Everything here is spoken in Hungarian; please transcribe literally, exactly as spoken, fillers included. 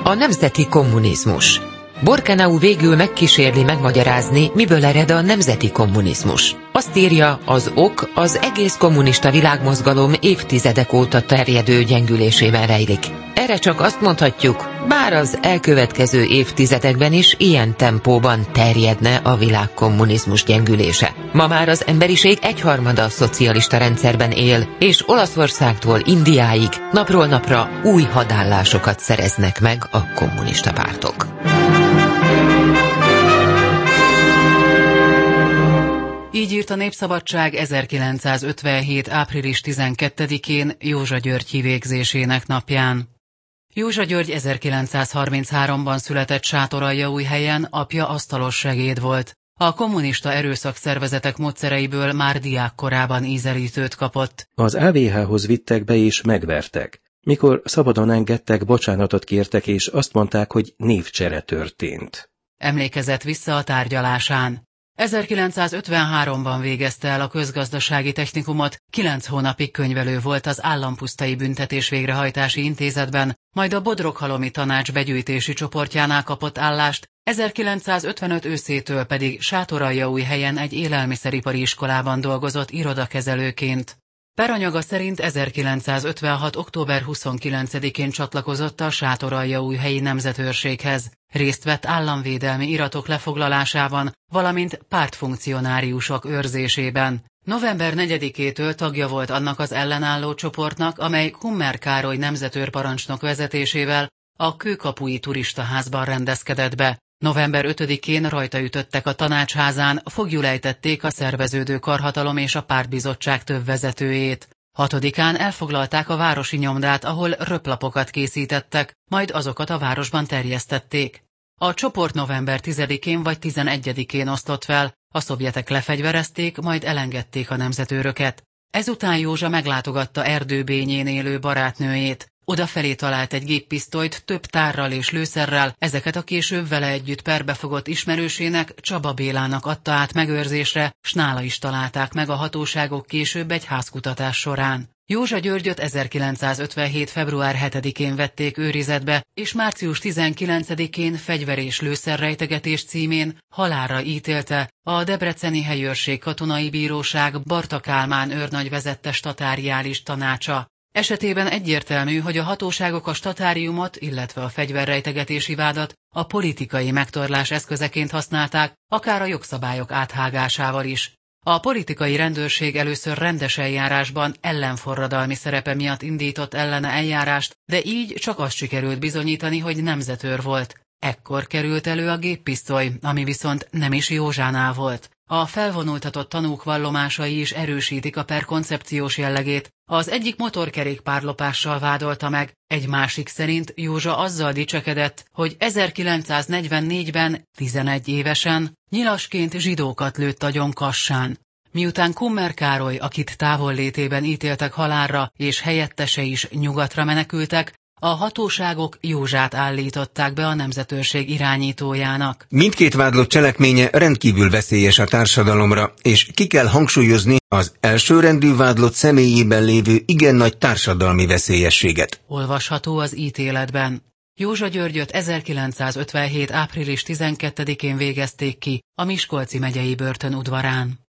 A nemzeti kommunizmus. Borkenau végül megkísérli megmagyarázni, miből ered a nemzeti kommunizmus. Azt írja, az ok az egész kommunista világmozgalom évtizedek óta terjedő gyengülésében rejlik. Erre csak azt mondhatjuk, bár az elkövetkező évtizedekben is ilyen tempóban terjedne a világkommunizmus gyengülése. Ma már az emberiség egyharmada szocialista rendszerben él, és Olaszországtól Indiáig napról napra új hadállásokat szereznek meg a kommunista pártok. Így írt a Népszabadság ezerkilencszázötvenhét. április tizenkettedikén Józsa György kivégzésének napján. Józsa György ezerkilencszázharmincháromban született Sátoraljaújhelyen, apja asztalos segéd volt. A kommunista erőszakszervezetek módszereiből már diákkorában ízelítőt kapott. Az á vé há-hoz vittek be és megvertek. Mikor szabadon engedtek, bocsánatot kértek, és azt mondták, hogy névcsere történt. Emlékezett vissza a tárgyalásán. ezerkilencszázötvenháromban végezte el a közgazdasági technikumot, kilenc hónapig könyvelő volt az Állampusztai Büntetés Végrehajtási Intézetben, majd a Bodroghalomi Tanács begyűjtési csoportjánál kapott állást, ezerkilencszázötvenöt őszétől pedig Sátoraljaújhelyen egy élelmiszeripari iskolában dolgozott irodakezelőként. Peranyaga szerint ezerkilencszázötvenhat. október huszonkilencedikén csatlakozott a Sátoraljaújhelyi Nemzetőrséghez. Részt vett államvédelmi iratok lefoglalásában, valamint pártfunkcionáriusok őrzésében. november negyedikétől tagja volt annak az ellenálló csoportnak, amely Kummer Károly nemzetőrparancsnok vezetésével a Kőkapui turistaházban rendezkedett be. november ötödikén rajta ütöttek a tanácsházán, foglyulejtették a szerveződő karhatalom és a pártbizottság több vezetőjét. hatodikán elfoglalták a városi nyomdát, ahol röplapokat készítettek, majd azokat a városban terjesztették. A csoport november tizedikén vagy tizenegyedikén osztott fel, a szovjetek lefegyverezték, majd elengedték a nemzetőröket. Ezután Józsa meglátogatta Erdőbényén élő barátnőjét. Odafelé talált egy géppisztolyt több tárral és lőszerrel, ezeket a később vele együtt perbefogott ismerősének, Csaba Bélának adta át megőrzésre, s nála is találták meg a hatóságok később egy házkutatás során. Józsa Györgyöt ezerkilencszázötvenhét. február hetedikén vették őrizetbe, és március tizenkilencedikén fegyver és lőszerrejtegetés címén halálra ítélte a Debreceni Helyőrség Katonai Bíróság Barta Kálmán őrnagy vezette statáriális tanácsa. Esetében egyértelmű, hogy a hatóságok a statáriumot, illetve a fegyverrejtegetési vádat a politikai megtorlás eszközeként használták, akár a jogszabályok áthágásával is. A politikai rendőrség először rendes eljárásban ellenforradalmi szerepe miatt indított ellene eljárást, de így csak azt sikerült bizonyítani, hogy nemzetőr volt. Ekkor került elő a géppisztoly, ami viszont nem is Józsánál volt. A felvonultatott tanúk vallomásai is erősítik a per koncepciós jellegét. Az egyik motorkerékpárlopással vádolta meg, egy másik szerint Józsa azzal dicsekedett, hogy ezerkilencszáznegyvennégyben, tizenegy évesen, nyilasként zsidókat lőtt agyon Kassán. Miután Kummer Károly, akit távollétében ítéltek halálra, és helyettese is nyugatra menekültek, a hatóságok Józsát állították be a nemzetőrség irányítójának. Mindkét vádlott cselekménye rendkívül veszélyes a társadalomra, és ki kell hangsúlyozni az elsőrendű vádlott személyében lévő igen nagy társadalmi veszélyességet. Olvasható az ítéletben. Józsa Györgyöt ezerkilencszázötvenhét. április tizenkettedikén végezték ki a Miskolci megyei börtön udvarán.